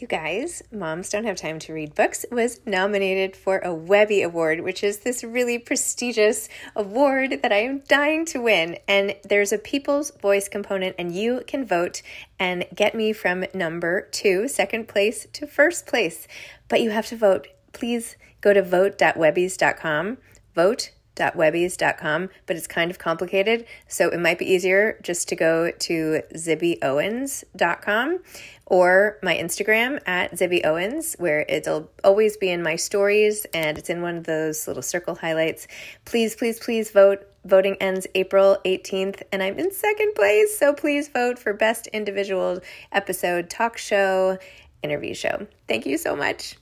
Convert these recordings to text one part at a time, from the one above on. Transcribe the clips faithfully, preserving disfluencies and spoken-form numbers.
You guys, Moms Don't Have Time to Read Books was nominated for a Webby Award, which is this really prestigious award that I am dying to win. And there's a People's Voice component, and you can vote and get me from number two, second place, to first place. But you have to vote. Please go to vote dot webbies dot com. Vote dot webbies dot com, but it's kind of complicated, so it might be easier just to go to zibby owens dot com or my Instagram at zibby owens, where it'll always be in my stories and it's in one of those little circle highlights. Please, please, please vote. Voting ends April eighteenth, and I'm in second place, so please vote for Best Individual Episode Talk Show Interview Show. Thank you so much.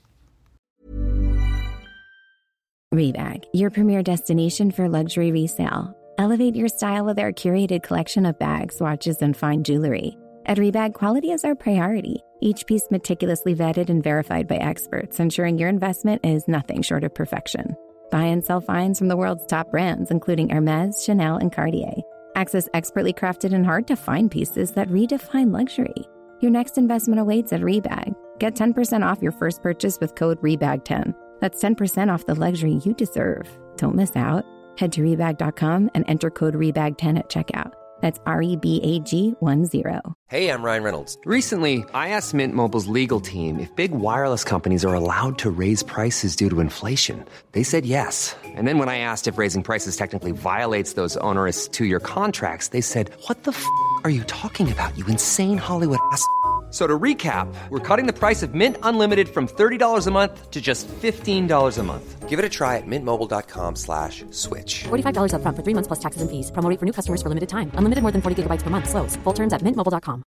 Rebag, your premier destination for luxury resale. Elevate your style with our curated collection of bags, watches, and fine jewelry. At Rebag, quality is our priority. Each piece meticulously vetted and verified by experts, ensuring your investment is nothing short of perfection. Buy and sell finds from the world's top brands, including Hermes, Chanel, and Cartier. Access expertly crafted and hard-to-find pieces that redefine luxury. Your next investment awaits at Rebag. Get ten percent off your first purchase with code rebag ten. That's ten percent off the luxury you deserve. Don't miss out. Head to rebag dot com and enter code rebag ten at checkout. That's R E B A G one zero. Hey, I'm Ryan Reynolds. Recently, I asked Mint Mobile's legal team if big wireless companies are allowed to raise prices due to inflation. They said yes. And then when I asked if raising prices technically violates those onerous two-year contracts, they said, what the f*** are you talking about, you insane Hollywood ass f- So to recap, we're cutting the price of Mint Unlimited from thirty dollars a month to just fifteen dollars a month. Give it a try at mintmobile.com slash switch. forty-five dollars up front for three months plus taxes and fees. Promo rate for new customers for limited time. Unlimited more than forty gigabytes per month. Slows full terms at mint mobile dot com.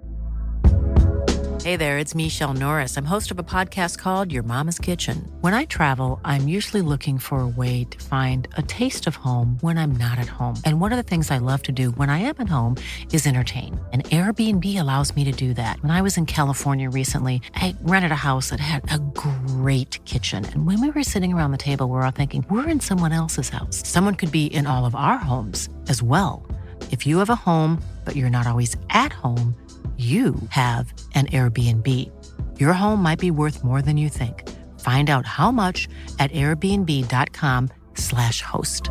Hey there, it's Michelle Norris. I'm host of a podcast called Your Mama's Kitchen. When I travel, I'm usually looking for a way to find a taste of home when I'm not at home. And one of the things I love to do when I am at home is entertain. And Airbnb allows me to do that. When I was in California recently, I rented a house that had a great kitchen. And when we were sitting around the table, we were all thinking, we're in someone else's house. Someone could be in all of our homes as well. If you have a home, but you're not always at home, you have an Airbnb. Your home might be worth more than you think. Find out how much at airbnb.com slash host.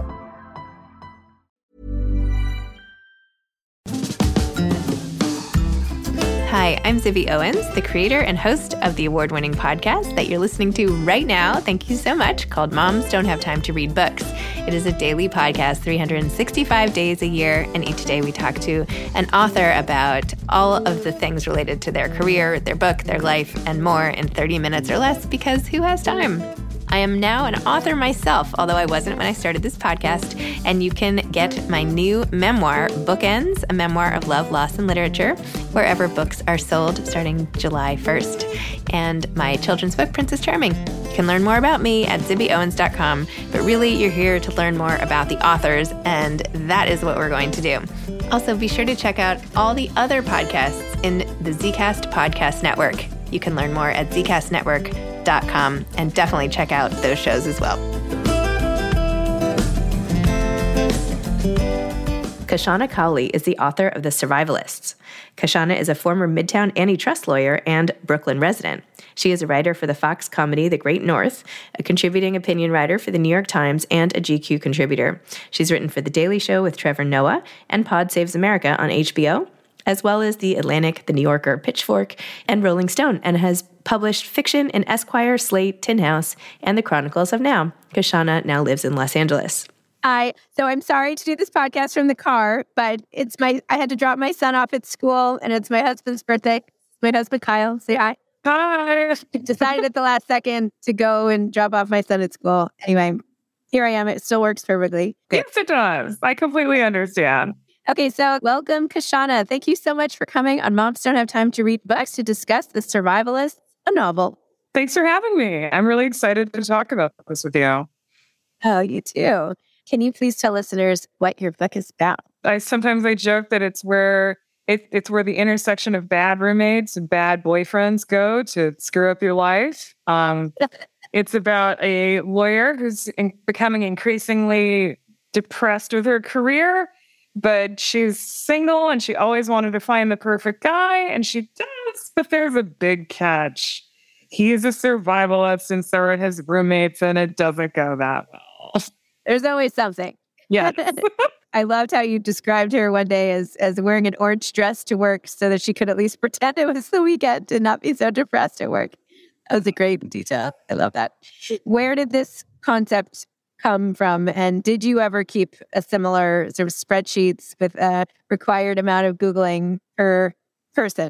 Hi, I'm Zibby Owens, the creator and host of the award-winning podcast that you're listening to right now. Thank you so much, called Moms Don't Have Time to Read Books. It is a daily podcast, three hundred sixty-five days a year, and each day we talk to an author about all of the things related to their career, their book, their life, and more in thirty minutes or less, because who has time? I am now an author myself, although I wasn't when I started this podcast, and you can get my new memoir, Bookends, a memoir of love, loss, and literature, wherever books are sold starting July first. And my children's book, Princess Charming. You can learn more about me at zibby owens dot com, but really you're here to learn more about the authors, and that is what we're going to do. Also, be sure to check out all the other podcasts in the Zcast Podcast Network. You can learn more at zcast network dot com and definitely check out those shows as well. Kashana Cowley is the author of The Survivalists. Kashana is a former Midtown antitrust lawyer and Brooklyn resident. She is a writer for the Fox comedy The Great North, a contributing opinion writer for The New York Times, and a G Q contributor. She's written for The Daily Show with Trevor Noah and Pod Saves America on H B O, as well as The Atlantic, The New Yorker, Pitchfork, and Rolling Stone, and has published fiction in Esquire, Slate, Tin House, and The Chronicles of Now. Kashana now lives in Los Angeles. I so I'm sorry to do this podcast from the car, but it's my I had to drop my son off at school, and it's my husband's birthday. My husband Kyle, say hi. Hi. Decided at the last second to go and drop off my son at school. Anyway, here I am. It still works perfectly. Yes, it does. I completely understand. Okay, so welcome, Kashana. Thank you so much for coming on Moms Don't Have Time to Read Books to discuss The Survivalists, a novel. Thanks for having me. I'm really excited to talk about this with you. Oh, you too. Can you please tell listeners what your book is about? I sometimes I joke that it's where it, it's where the intersection of bad roommates and bad boyfriends go to screw up your life. Um, it's about a lawyer who's in, becoming increasingly depressed with her career, but she's single and she always wanted to find the perfect guy, and she does, but there's a big catch. He is a survivalist, and so are his roommates, and it doesn't go that well. There's always something. Yeah. I loved how you described her one day as as wearing an orange dress to work so that she could at least pretend it was the weekend and not be so depressed at work. That was a great detail. I love that. Where did this concept come from? And did you ever keep a similar sort of spreadsheets with a required amount of Googling per person?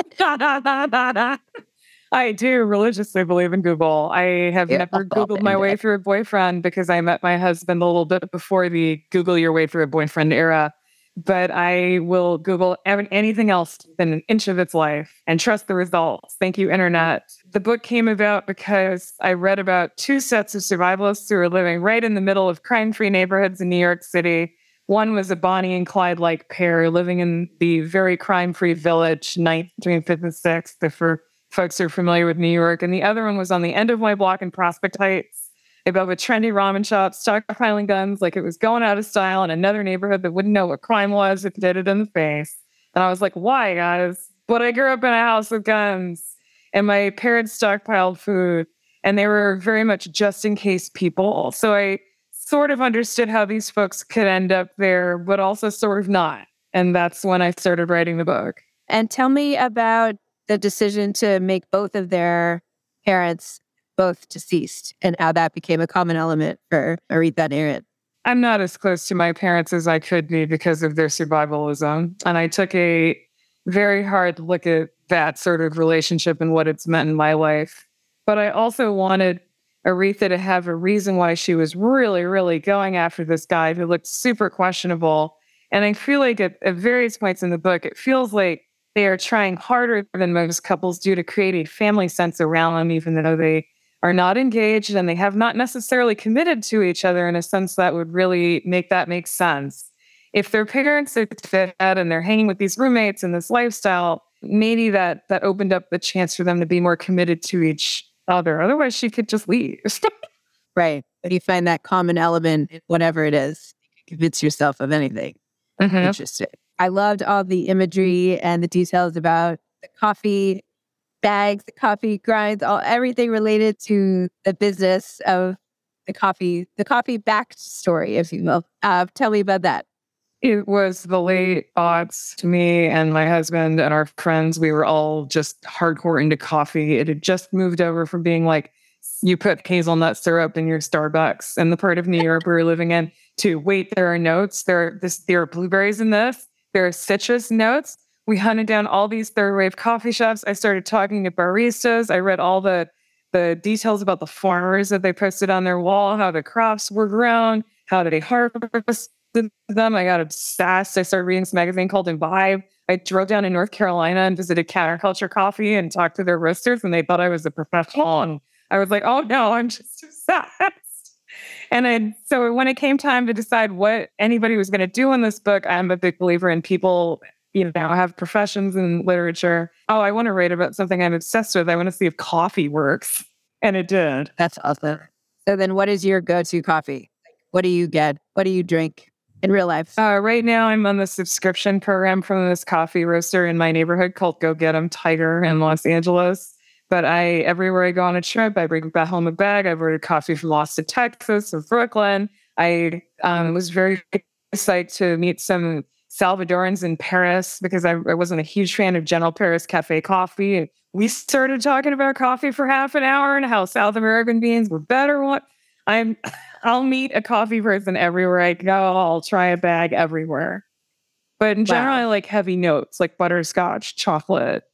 I do religiously believe in Google. I have Yeah, never I'll Googled my bend way it. through a boyfriend because I met my husband a little bit before the Google your way through a boyfriend era. But I will Google ev- anything else within an inch of its life and trust the results. Thank you, Internet. The book came about because I read about two sets of survivalists who were living right in the middle of crime-free neighborhoods in New York City. One was a Bonnie and Clyde-like pair living in the very crime-free village, ninth between fifth and sixth, for folks who are familiar with New York. And the other one was on the end of my block in Prospect Heights, above a trendy ramen shop, stockpiling guns like it was going out of style in another neighborhood that wouldn't know what crime was if it did it in the face. And I was like, why, guys? But I grew up in a house with guns, and my parents stockpiled food, and they were very much just-in-case people. So I sort of understood how these folks could end up there, but also sort of not. And that's when I started writing the book. And tell me about the decision to make both of their parents both deceased and how that became a common element for Aretha and Aaron. I'm not as close to my parents as I could be because of their survivalism. And I took a very hard look at that sort of relationship and what it's meant in my life. But I also wanted Aretha to have a reason why she was really, really going after this guy who looked super questionable. And I feel like at, at various points in the book, it feels like they are trying harder than most couples do to create a family sense around them, even though they are not engaged and they have not necessarily committed to each other in a sense that would really make that make sense. If their parents are fit and they're hanging with these roommates and this lifestyle, maybe that that opened up the chance for them to be more committed to each other. Otherwise, she could just leave. Right. But you find that common element in whatever it is. You can convince yourself of anything. Mm-hmm. Interesting. I loved all the imagery and the details about the coffee bags, the coffee grinds, all everything related to the business of the coffee, the coffee backstory, if you will. Uh, tell me about that. It was the late aughts to me and my husband and our friends. We were all just hardcore into coffee. It had just moved over from being like, you put hazelnut syrup in your Starbucks in the part of New York we were living in, to wait, there are notes. There are, this, there are blueberries in this. There are citrus notes. We hunted down all these third wave coffee shops. I started talking to baristas. I read all the, the details about the farmers that they posted on their wall, how the crops were grown, how did they harvest them. I got obsessed. I started reading this magazine called Imbibe. I drove down to North Carolina and visited Counterculture Coffee and talked to their roasters, and they thought I was a professional. And I was like, oh no, I'm just obsessed. And I, so when it came time to decide what anybody was going to do in this book, I'm a big believer in people, you know, have professions in literature. Oh, I want to write about something I'm obsessed with. I want to see if coffee works. And it did. That's awesome. So then what is your go-to coffee? What do you get? What do you drink in real life? Uh, right now, I'm on the subscription program from this coffee roaster in my neighborhood called Go Get 'em Tiger in Los Angeles. But I, everywhere I go on a trip, I bring back home a bag. I've ordered coffee from Austin, Texas, or Brooklyn. I um, was very excited to meet some Salvadorans in Paris because I, I wasn't a huge fan of General Paris Cafe coffee. And we started talking about coffee for half an hour and how South American beans were better. What I'm, I'll meet a coffee person everywhere I go. I'll try a bag everywhere. But in general, Wow. I like heavy notes like butterscotch, chocolate.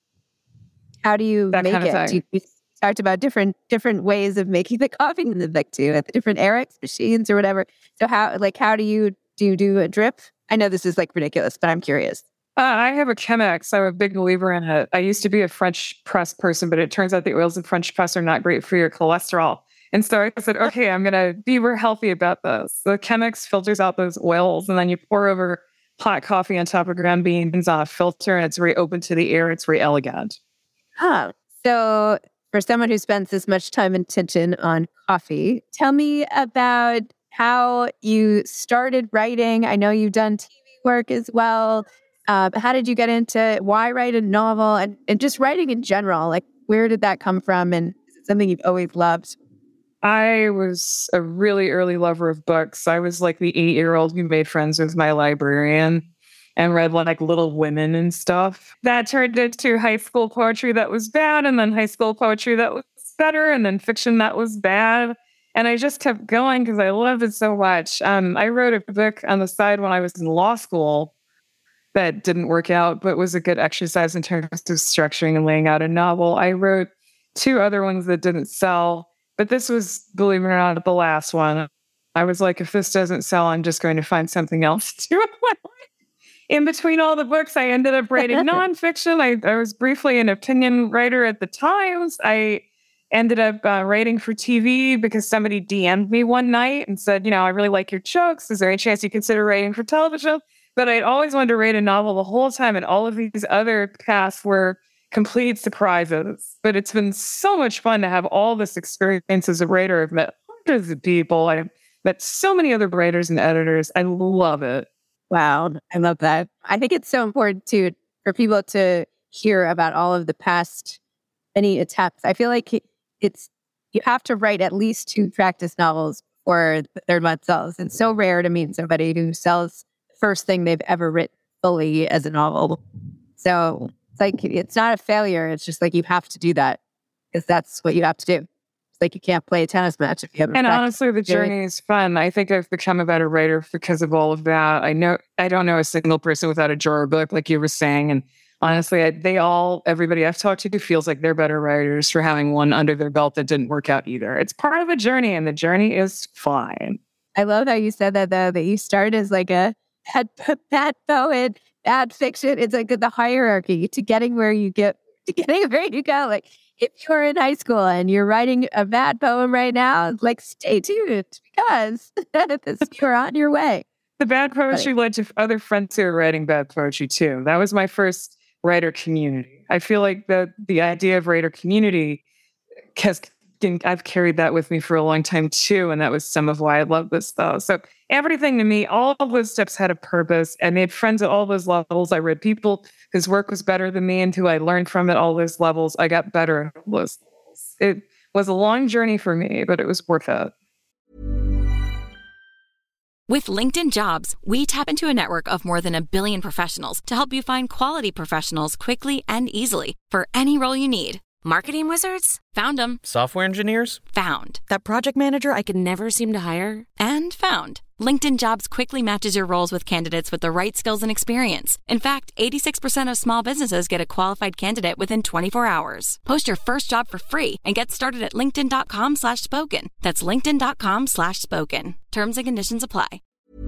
How do you That make kind of it? thing. You, you talked about different different ways of making the coffee in the book too, at the different Arex machines or whatever. So how like how do you do you do a drip? I know this is like ridiculous, but I'm curious. Uh, I have a Chemex. I'm a big believer in it. I used to be a French press person, but it turns out the oils in French press are not great for your cholesterol. And so I said, okay, I'm going to be more healthy about this. The Chemex filters out those oils, and then you pour over hot coffee on top of ground beans on a filter, and it's very open to the air. It's very elegant. Huh. So for someone who spends this much time and attention on coffee, tell me about how you started writing. I know you've done T V work as well. Uh, how did you get into why write a novel and, and just writing in general? Like, where did that come from? And is it something you've always loved? I was a really early lover of books. I was like the eight-year-old who made friends with my librarian and read like Little Women and stuff. That turned into high school poetry that was bad, and then high school poetry that was better, and then fiction that was bad. And I just kept going because I loved it so much. Um, I wrote a book on the side when I was in law school that didn't work out, but was a good exercise in terms of structuring and laying out a novel. I wrote two other ones that didn't sell. But this was, believe it or not, the last one. I was like, if this doesn't sell, I'm just going to find something else to do with my life. In between all the books, I ended up writing nonfiction. I, I was briefly an opinion writer at the Times. I ended up uh, writing for T V because somebody D M'd me one night and said, you know, I really like your jokes. Is there any chance you consider writing for television? But I'd always wanted to write a novel the whole time, and all of these other paths were complete surprises. But it's been so much fun to have all this experience as a writer. I've met hundreds of people. I've met so many other writers and editors. I love it. Wow. I love that. I think it's so important too for people to hear about all of the past many attempts. I feel like it's, you have to write at least two practice novels before the third one sells. It's so rare to meet somebody who sells the first thing they've ever written fully as a novel. So it's like, it's not a failure. It's just like, you have to do that because that's what you have to do. It's like, you can't play a tennis match if you haven't. And practiced. honestly, the journey is fun. I think I've become a better writer because of all of that. I know, I don't know a single person without a drawer book, like you were saying. And honestly, I, they all, everybody I've talked to feels like they're better writers for having one under their belt that didn't work out either. It's part of a journey, and the journey is fine. I love how you said that, though, that you start as like a bad, bad poet, bad fiction. It's like the hierarchy to getting where you get, to getting where you go. Like, if you're in high school and you're writing a bad poem right now, like, stay tuned because you're on your way. The bad poetry led to other friends who were writing bad poetry too. That was my first writer community. I feel like the the idea of writer community has, I've carried that with me for a long time too, and that was some of why I love this though. So everything to me, all of those steps had a purpose. I made friends at all those levels. I read people whose work was better than me and who I learned from at all those levels. I got better at all those levels. It was a long journey for me, but it was worth it. With LinkedIn Jobs, we tap into a network of more than a billion professionals to help you find quality professionals quickly and easily for any role you need. Marketing wizards? Found them. Software engineers? Found. That project manager I could never seem to hire? And found. LinkedIn Jobs quickly matches your roles with candidates with the right skills and experience. In fact, eighty-six percent of small businesses get a qualified candidate within twenty-four hours. Post your first job for free and get started at linkedin.com slash spoken. That's linkedin.com slash spoken. Terms and conditions apply.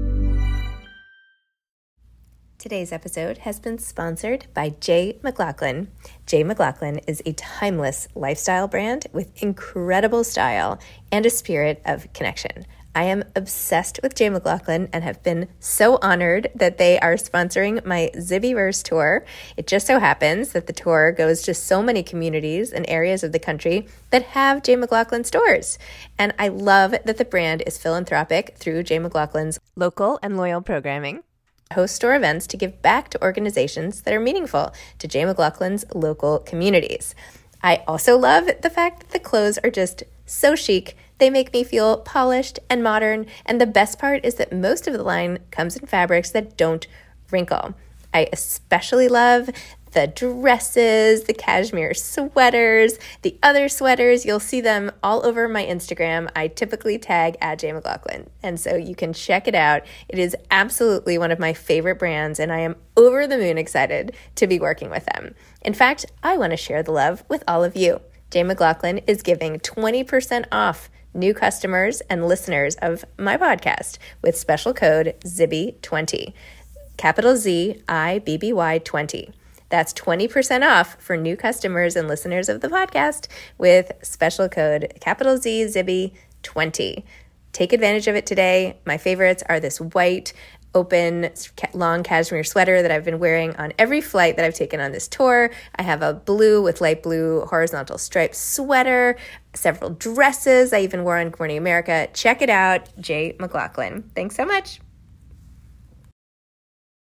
Today's episode has been sponsored by J. McLaughlin. J. McLaughlin is a timeless lifestyle brand with incredible style and a spirit of connection. I am obsessed with J. McLaughlin and have been so honored that they are sponsoring my Zibbyverse tour. It just so happens that the tour goes to so many communities and areas of the country that have J. McLaughlin stores. And I love that the brand is philanthropic through J. McLaughlin's local and loyal programming. Host store events to give back to organizations that are meaningful to J. McLaughlin's local communities. I also love the fact that the clothes are just so chic. They make me feel polished and modern, and the best part is that most of the line comes in fabrics that don't wrinkle. I especially love the dresses, the cashmere sweaters, the other sweaters. You'll see them all over my Instagram. I typically tag at J. McLaughlin, and so you can check it out. It is absolutely one of my favorite brands, and I am over the moon excited to be working with them. In fact, I want to share the love with all of you. J. McLaughlin is giving twenty percent off new customers and listeners of my podcast with special code Zibby twenty, capital Z I B B Y twenty. That's twenty percent off for new customers and listeners of the podcast with special code capital Z Zibby twenty. Take advantage of it today. My favorites are this white, open, long cashmere sweater that I've been wearing on every flight that I've taken on this tour. I have a blue with light blue horizontal striped sweater, several dresses I even wore on Good Morning America. Check it out, J. McLaughlin. Thanks so much.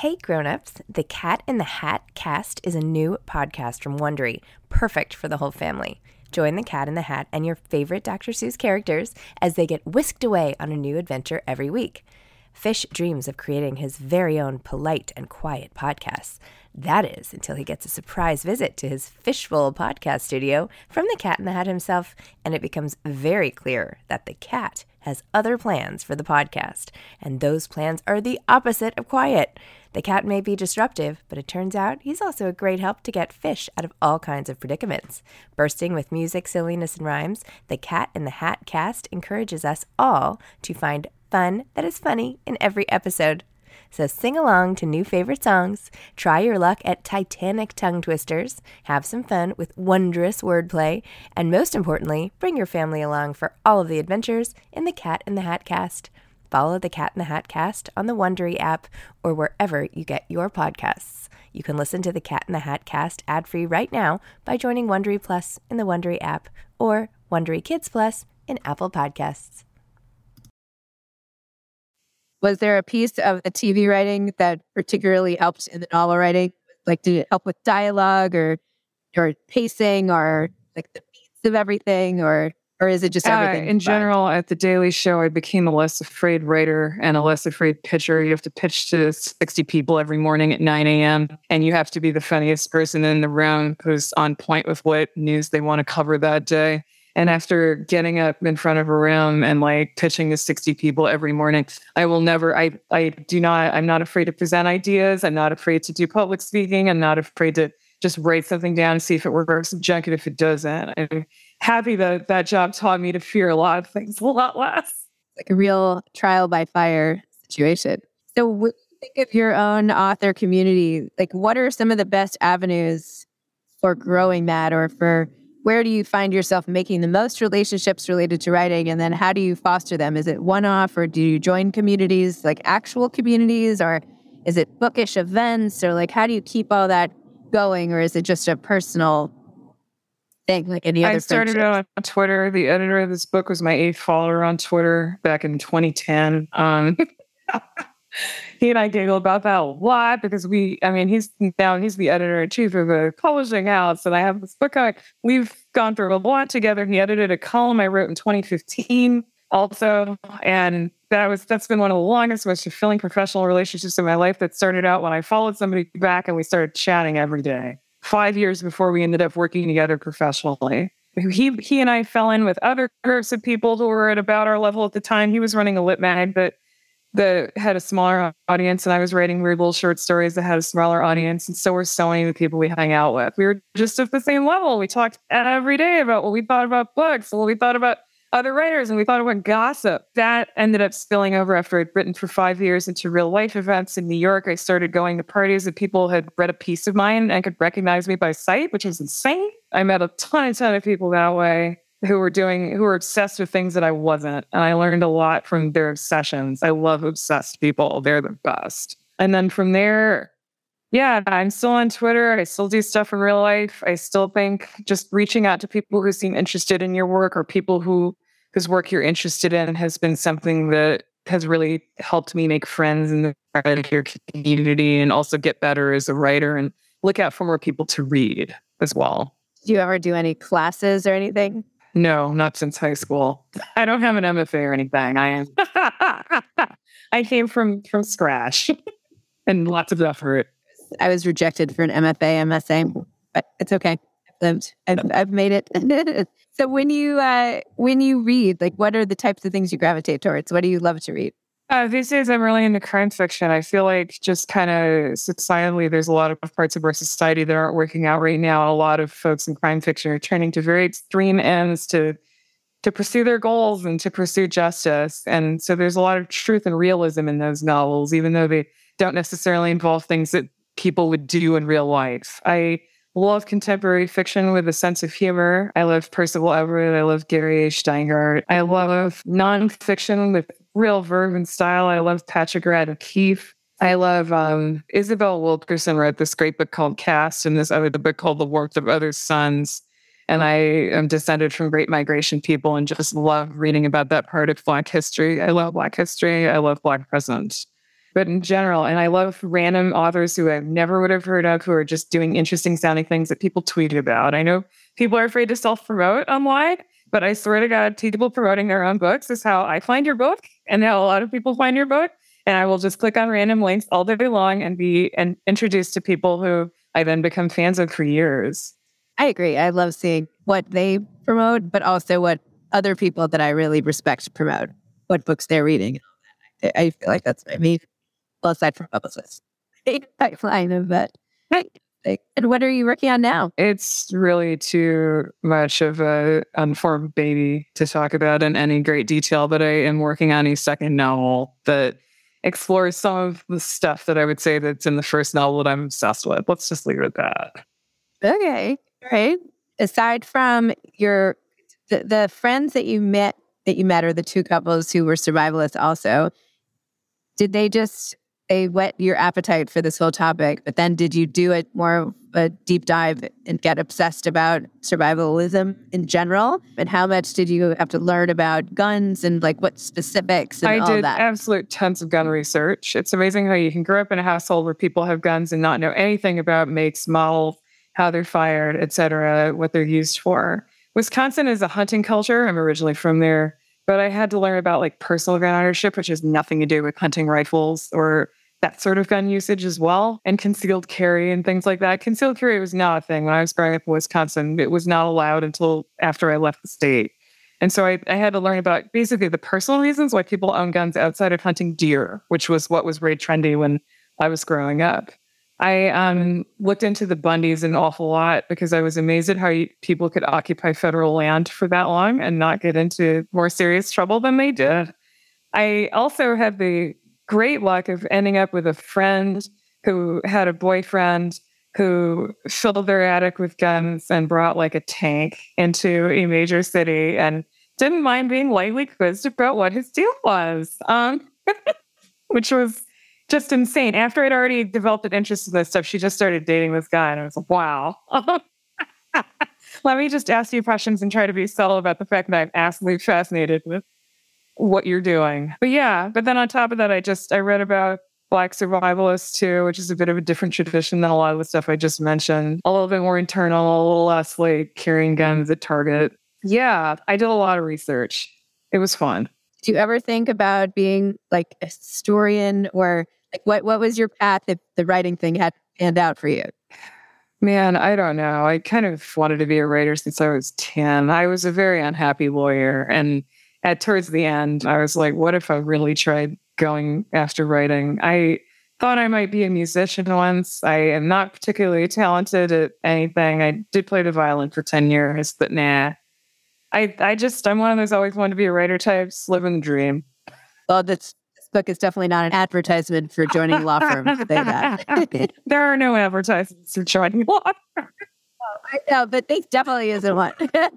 Hey grown-ups, the Cat in the Hat cast is a new podcast from Wondery, perfect for the whole family. Join the Cat in the Hat and your favorite Doctor Seuss characters as they get whisked away on a new adventure every week. Fish dreams of creating his very own polite and quiet podcasts. That is, until he gets a surprise visit to his Fishbowl podcast studio from the Cat in the Hat himself, and it becomes very clear that the cat has other plans for the podcast, and those plans are the opposite of quiet. The cat may be disruptive, but it turns out he's also a great help to get Fish out of all kinds of predicaments. Bursting with music, silliness, and rhymes, the Cat in the Hat cast encourages us all to find fun that is funny in every episode. So sing along to new favorite songs, try your luck at Titanic tongue twisters, have some fun with wondrous wordplay, and most importantly, bring your family along for all of the adventures in the Cat in the Hat cast. Follow the Cat in the Hat cast on the Wondery app or wherever you get your podcasts. You can listen to the Cat in the Hat cast ad-free right now by joining Wondery Plus in the Wondery app or Wondery Kids Plus in Apple Podcasts. Was there a piece of the T V writing that particularly helped in the novel writing? Like, did it help with dialogue or or pacing or like the beats of everything, or or is it just everything? Uh, in general, at the Daily Show, I became a less afraid writer and a less afraid pitcher. You have to pitch to sixty people every morning at nine a.m. and you have to be the funniest person in the room who's on point with what news they want to cover that day. And after getting up in front of a room and like pitching to sixty people every morning, I will never, I, I do not, I'm not afraid to present ideas. I'm not afraid to do public speaking. I'm not afraid to just write something down and see if it works, junk it if it doesn't. I'm happy that that job taught me to fear a lot of things a lot less. Like a real trial by fire situation. So when you think of your own author community, like what are some of the best avenues for growing that, or for where do you find yourself making the most relationships related to writing? And then how do you foster them? Is it one-off, or do you join communities, like actual communities, or is it bookish events, or like how do you keep all that going, or is it just a personal thing like any other I started friendships? on Twitter. The editor of this book was my eighth follower on Twitter back in twenty ten. Um, he and I giggle about that a lot because we, I mean, he's now, he's the editor-in-chief of a publishing house, and I have this book coming. We've gone through a lot together. He edited a column I wrote in twenty fifteen also, and that was, that's been one of the longest, most fulfilling professional relationships in my life that started out when I followed somebody back and we started chatting every day. Five years before we ended up working together professionally. He he and I fell in with other groups of people who were at about our level at the time. He was running a lit mag, but that had a smaller audience, and I was writing weird little short stories that had a smaller audience, and so were so many of the people we hang out with. We were just at the same level. We talked every day about what we thought about books, what we thought about other writers, and we thought about gossip. That ended up spilling over after I'd written for five years into real life events in New York. I started going to parties that people had read a piece of mine and could recognize me by sight, which was insane. I met a ton and ton of people that way who were doing, who were obsessed with things that I wasn't. And I learned a lot from their obsessions. I love obsessed people. They're the best. And then from there, yeah, I'm still on Twitter. I still do stuff in real life. I still think just reaching out to people who seem interested in your work, or people who whose work you're interested in, has been something that has really helped me make friends in the writer community and also get better as a writer and look out for more people to read as well. Do you ever do any classes or anything? No, not since high school. I don't have an M F A or anything. I am. I came from from scratch and lots of effort. I was rejected for an M F A, M S A, but it's okay. I've lived. I've, I've made it. So when you uh, when you read, like, what are the types of things you gravitate towards? What do you love to read? Uh, these days, I'm really into crime fiction. I feel like just kind of societally, there's a lot of parts of our society that aren't working out right now. A lot of folks in crime fiction are turning to very extreme ends to to pursue their goals and to pursue justice. And so there's a lot of truth and realism in those novels, even though they don't necessarily involve things that people would do in real life. I love contemporary fiction with a sense of humor. I love Percival Everett. I love Gary H. Steinhardt. I love nonfiction with real verve and style. I love Patrick Radden Keefe. I love um, Isabel Wilkerson wrote this great book called Caste, and this other the book called The Warmth of Other Suns. And I am descended from Great Migration people and just love reading about that part of Black history. I love Black history. I love Black presence. but in general. And I love random authors who I never would have heard of who are just doing interesting sounding things that people tweet about. I know people are afraid to self-promote online, but I swear to God, people promoting their own books is how I find your book and how a lot of people find your book. And I will just click on random links all day long and be and introduced to people who I then become fans of for years. I agree. I love seeing what they promote, but also what other people that I really respect promote, what books they're reading. I, I feel like that's my main, well, aside from publicists, pipeline of that. And what are you working on now? It's really too much of a unformed baby to talk about in any great detail, but I am working on a second novel that explores some of the stuff that I would say that's in the first novel that I'm obsessed with. Let's just leave it at that. Okay. All right. Aside from your the, the friends that you met that you met or the two couples who were survivalists also, did they just they whet your appetite for this whole topic, but then did you do it more of a deep dive and get obsessed about survivalism in general? And how much did you have to learn about guns and like what specifics and I all did that? absolute tons of gun research. It's amazing how you can grow up in a household where people have guns and not know anything about makes, models, how they're fired, et cetera, what they're used for. Wisconsin is a hunting culture. I'm originally from there, but I had to learn about like personal gun ownership, which has nothing to do with hunting rifles or that sort of gun usage as well, and concealed carry and things like that. Concealed carry was not a thing when I was growing up in Wisconsin. It was not allowed until after I left the state. And so I, I had to learn about basically the personal reasons why people own guns outside of hunting deer, which was what was very trendy when I was growing up. I um, looked into the Bundys an awful lot because I was amazed at how you, people could occupy federal land for that long and not get into more serious trouble than they did. I also had the great luck of ending up with a friend who had a boyfriend who filled their attic with guns and brought like a tank into a major city and didn't mind being lightly quizzed about what his deal was, um, which was just insane. After I'd already developed an interest in this stuff, she just started dating this guy, and I was like, wow. Let me just ask you questions and try to be subtle about the fact that I'm absolutely fascinated with what you're doing. But yeah, but then on top of that, I just, I read about Black survivalists too, which is a bit of a different tradition than a lot of the stuff I just mentioned. A little bit more internal, a little less like carrying guns at Target. Yeah, I did a lot of research. It was fun. Do you ever think about being like a historian or like what, what was your path if the writing thing had panned out for you? Man, I don't know. I kind of wanted to be a writer since I was ten. I was a very unhappy lawyer. And at towards the end, I was like, what if I really tried going after writing? I thought I might be a musician once. I am not particularly talented at anything. I did play the violin for ten years, but nah. I, I just, I'm one of those always wanted to be a writer types, living the dream. Well, this, this book is definitely not an advertisement for joining a law firm. Say that. There are no advertisements for joining law firm. Oh, I know, but there definitely isn't one.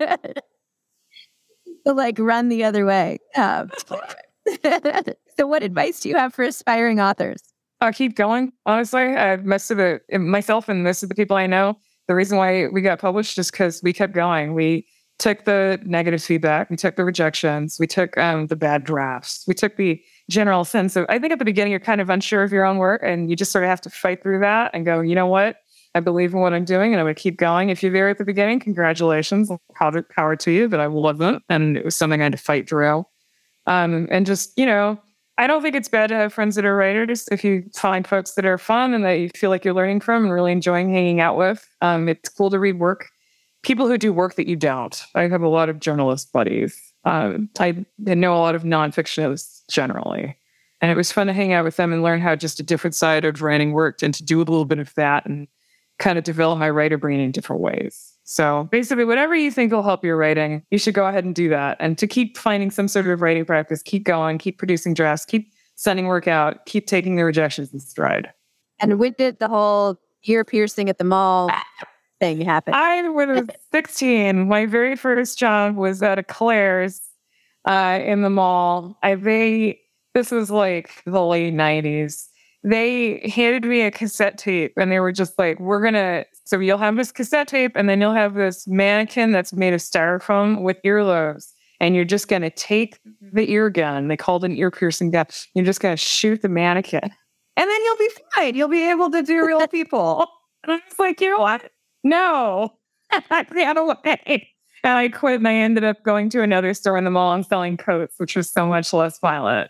So, like, run the other way. Um, so what advice do you have for aspiring authors? Uh, keep going. Honestly, uh, most of the, myself and most of the people I know, the reason why we got published is because we kept going. We took the negative feedback. We took the rejections. We took um, the bad drafts. We took the general sense of, I think at the beginning, you're kind of unsure of your own work and you just sort of have to fight through that and go, you know what? I believe in what I'm doing and I'm going to keep going. If you're there at the beginning, congratulations. Power to you, but I wasn't. And it was something I had to fight through. Um, and just, you know, I don't think it's bad to have friends that are writers. If you find folks that are fun and that you feel like you're learning from and really enjoying hanging out with, um, it's cool to read work. People who do work that you don't. I have a lot of journalist buddies. Um, I know a lot of nonfictionists generally. And it was fun to hang out with them and learn how just a different side of writing worked and to do a little bit of that and kind of develop my writer brain in different ways. So basically, whatever you think will help your writing, you should go ahead and do that. And to keep finding some sort of writing practice, keep going, keep producing drafts, keep sending work out, keep taking the rejections in stride. And when did the whole ear piercing at the mall thing happen? I was sixteen. My very first job was at a Claire's uh, in the mall. I they this was like the late nineties. They handed me a cassette tape and they were just like, we're going to, so you'll have this cassette tape and then you'll have this mannequin that's made of styrofoam with earlobes. And you're just going to take the ear gun. They called it an ear piercing gun. You're just going to shoot the mannequin. and then you'll be fine. You'll be able to do real people. And I was like, you know what? No, I ran away. And I quit, and I ended up going to another store in the mall and selling coats, which was so much less violent.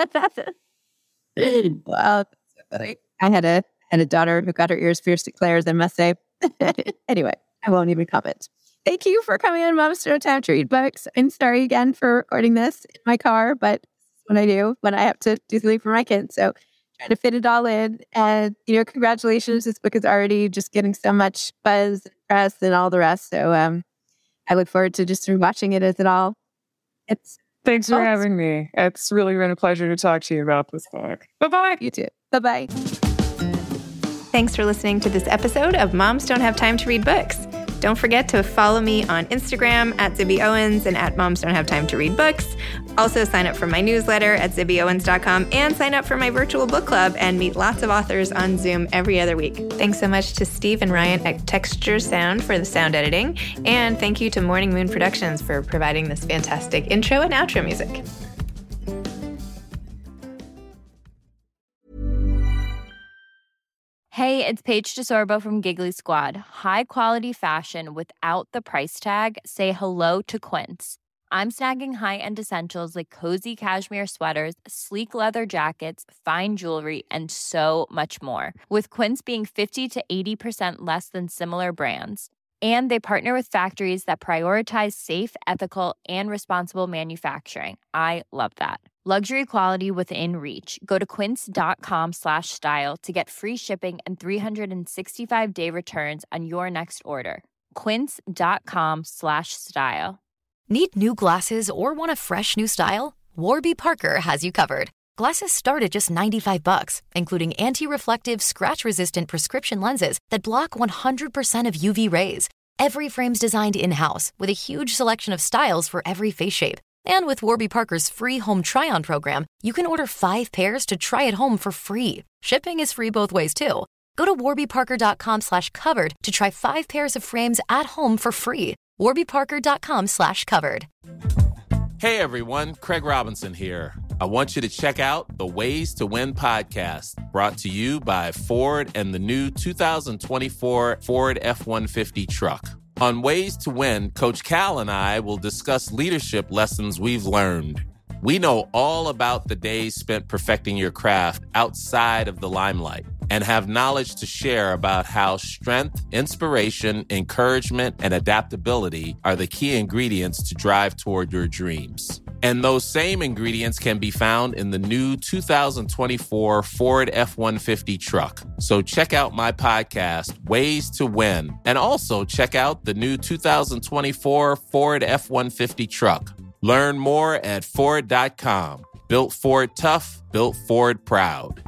Wow, I had a had a daughter who got her ears pierced at Claire's, I must say. Anyway, I won't even comment. Thank you for coming on Moms Don't Have Time to Read Books. I'm sorry again for recording this in my car, but it's what I do when I have to do something for my kids. So trying to fit it all in. And, you know, congratulations. This book is already just getting so much buzz and press and all the rest. So um, I look forward to just watching it as it all. It's Thanks for having me. It's really been a pleasure to talk to you about this book. Bye-bye. You too. Bye-bye. Thanks for listening to this episode of Moms Don't Have Time to Read Books. Don't forget to follow me on Instagram at Zibby Owens and at Moms Don't Have Time to Read Books. Also sign up for my newsletter at zibby owens dot com and sign up for my virtual book club and meet lots of authors on Zoom every other week. Thanks so much to Steve and Ryan at Texture Sound for the sound editing. And thank you to Morning Moon Productions for providing this fantastic intro and outro music. Hey, it's Paige DeSorbo from Giggly Squad. High quality fashion without the price tag. Say hello to Quince. I'm snagging high-end essentials like cozy cashmere sweaters, sleek leather jackets, fine jewelry, and so much more. With Quince being fifty to eighty percent less than similar brands. And they partner with factories that prioritize safe, ethical, and responsible manufacturing. I love that. Luxury quality within reach. Go to quince.com slash style to get free shipping and three sixty-five day returns on your next order. Quince.com slash style. Need new glasses or want a fresh new style? Warby Parker has you covered. Glasses start at just ninety-five bucks, including anti-reflective, scratch-resistant prescription lenses that block one hundred percent of U V rays. Every frame's designed in-house with a huge selection of styles for every face shape. And with Warby Parker's free home try-on program, you can order five pairs to try at home for free. Shipping is free both ways, too. Go to warbyparker.com slash covered to try five pairs of frames at home for free. warbyparker.com slash covered. Hey, everyone. Craig Robinson here. I want you to check out the Ways to Win podcast, brought to you by Ford and the new two thousand twenty-four Ford F one fifty truck. On Ways to Win, Coach Cal and I will discuss leadership lessons we've learned. We know all about the days spent perfecting your craft outside of the limelight and have knowledge to share about how strength, inspiration, encouragement, and adaptability are the key ingredients to drive toward your dreams. And those same ingredients can be found in the new two thousand twenty-four Ford F one fifty truck. So check out my podcast, Ways to Win, and also check out the new two thousand twenty-four Ford F one fifty truck. Learn more at Ford dot com. Built Ford tough, built Ford proud.